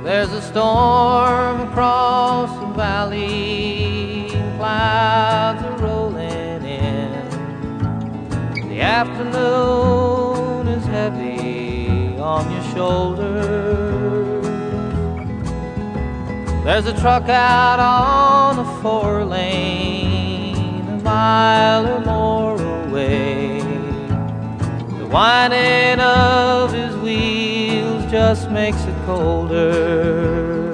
There's a storm across the valley, clouds are rolling in. The afternoon is heavy on your shoulders. There's a truck out on the 4-lane, a mile or more away. The whining of his wheels just makes it colder.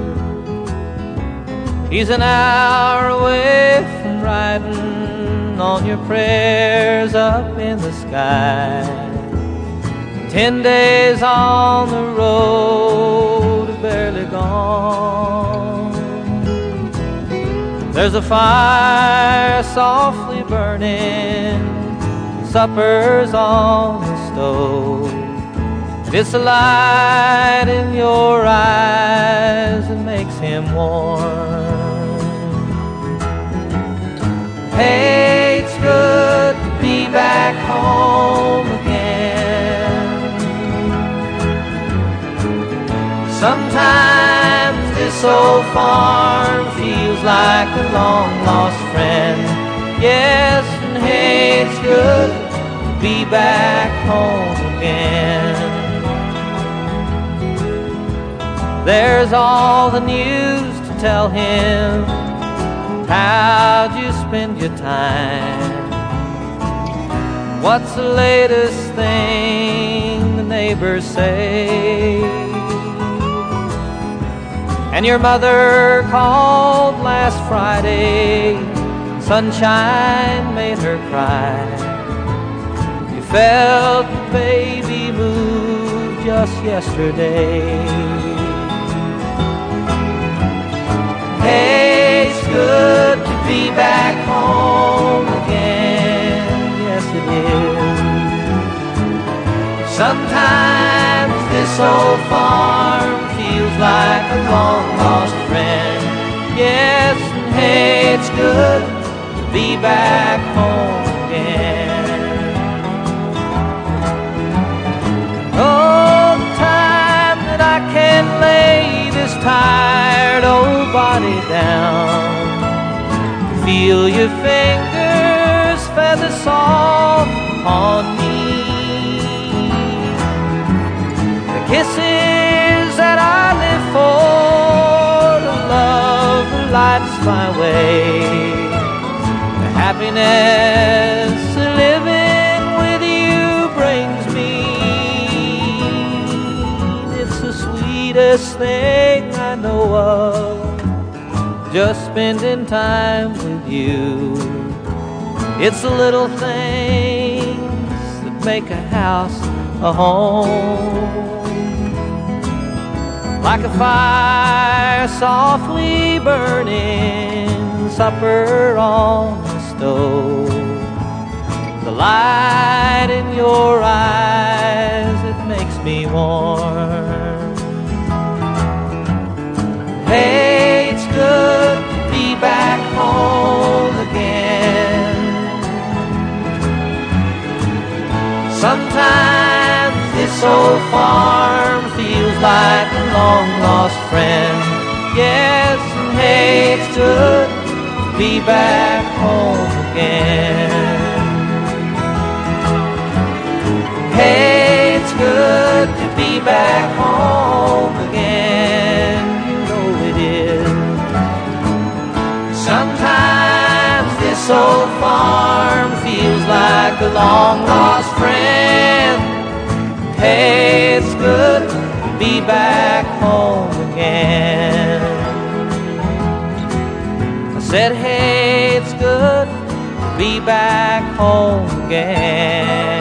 He's an hour away from riding on your prayers up in the sky. 10 days on the road, barely gone. There's a fire softly burning, supper's on the stove. It's the light in your eyes that makes him warm. Hey, it's good to be back home again. Sometimes this old farm feels like a long-lost friend. Yes, and hey, it's good to be back home again. There's all the news to tell him. How'd you spend your time? What's the latest thing the neighbors say? And your mother called last Friday. Sunshine made her cry. You felt the baby move just yesterday. Hey, it's good to be back home again. Yes, it is. Sometimes this old farm feels like a long-lost friend. Yes, and hey, it's good to be back home again. Oh, the time that I can lay this tired old body down, feel your fingers feather soft on me. The kisses that I live for, the love that lights my way, the happiness that living with you brings me. It's the sweetest thing I know of, just spending time with you. It's the little things that make a house a home. Like a fire softly burning, supper on the stove. The light in your eyes, it makes me warm. Hey, it's good to be back home again. Sometimes this old farm feels like a long-lost friend. Yes, and hey, it's good to be back home again. Hey, it's good to be back home again. You know it is. Sometimes this old farm feels like a long-lost friend. Hey, it's good to be back home again. I said, hey, it's good to be back home again.